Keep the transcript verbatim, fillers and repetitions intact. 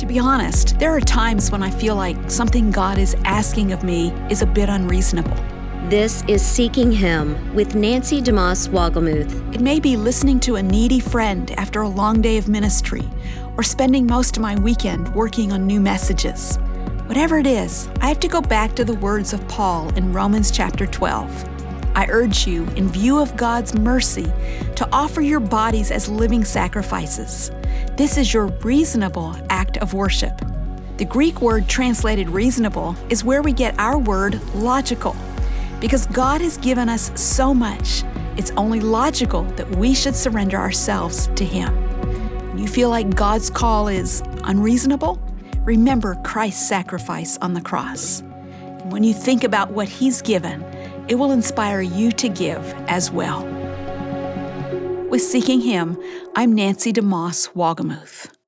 be honest, there are times when I feel like something God is asking of me is a bit unreasonable. This is Seeking Him with Nancy DeMoss Wogelmuth. It may be listening to a needy friend after a long day of ministry, or spending most of my weekend working on new messages. Whatever it is, I have to go back to the words of Paul in Romans chapter twelve. I urge you, in view of God's mercy, to offer your bodies as living sacrifices. This is your reasonable act of worship. The Greek word translated reasonable is where we get our word logical. Because God has given us so much, it's only logical that we should surrender ourselves to Him. When you feel like God's call is unreasonable, remember Christ's sacrifice on the cross. And when you think about what He's given, it will inspire you to give as well. With Seeking Him, I'm Nancy DeMoss Wogelmuth.